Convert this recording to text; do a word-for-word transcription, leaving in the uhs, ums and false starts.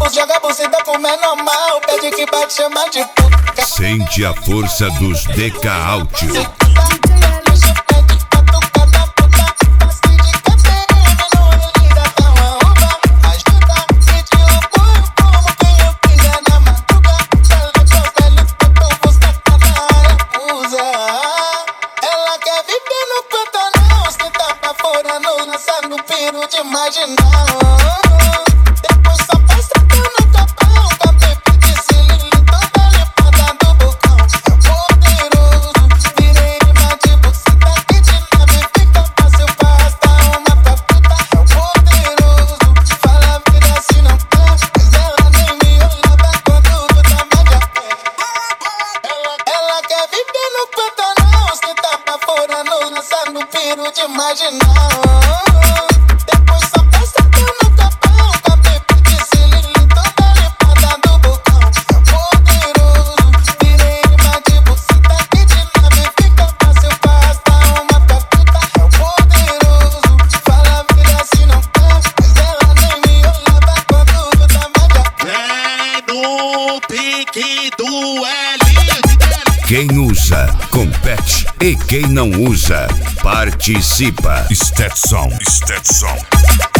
joga buceta pro menor mal, pede que bate, chama de puta. Sente a força dos D K Áudio. No piro de marginal. Depois só passa por no capão, com a bebê de cilindro, toda limpada do bocão. É poderoso, virei imã de buceta que de nave fica fácil pra arrastar uma pra puta. É poderoso, fala a vida se não quer, mas ela nem me olhava quando eu tava de pé. Ela, ela quer viver no Pantanal, se tá pra fora, não lança no piro de marginal. Quem usa, compete. E quem não usa, participa. Stetson, Stetson.